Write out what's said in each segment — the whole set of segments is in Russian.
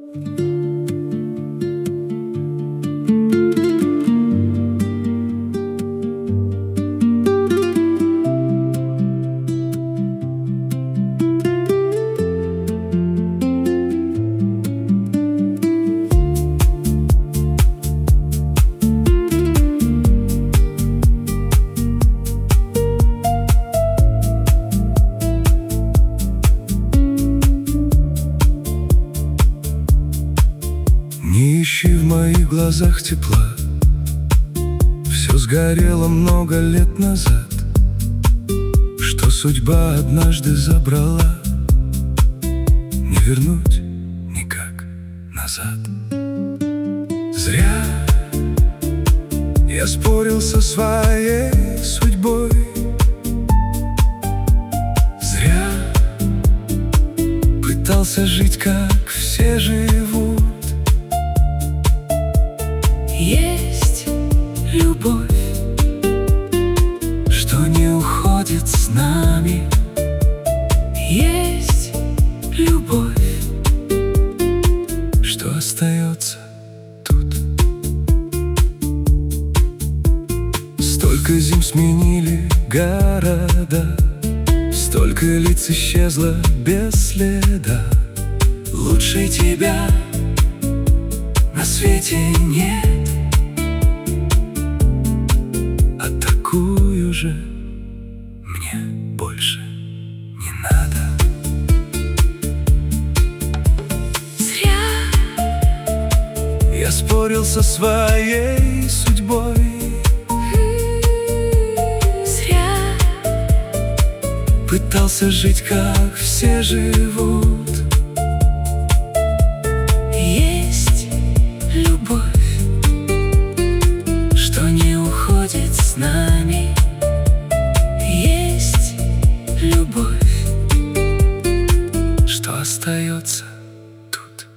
Не ищи в моих глазах тепла. Все сгорело много лет назад, что судьба однажды забрала. Не вернуть никак назад. Зря я спорил со своей судьбой. Зря пытался жить, как все живут. Есть любовь, что не уходит с нами. есть любовь, что остается тут. Столько зим сменили города, столько лиц исчезло без следа. лучше тебя на свете нет. А такую же мне больше не надо. Зря Я спорил со своей судьбой. зря Пытался жить, как все живут. есть любовь, Что не уходит с нами. Есть любовь, что остается тут.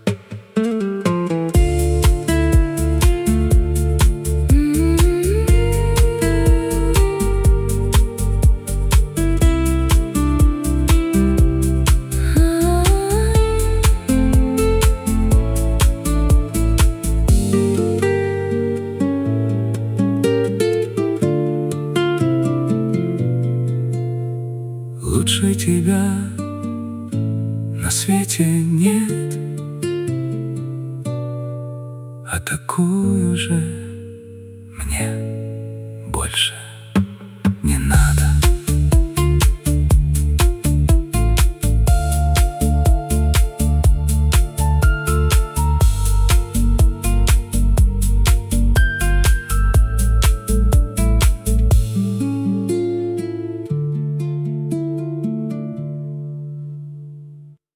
Лучше тебя на свете нет. А такую же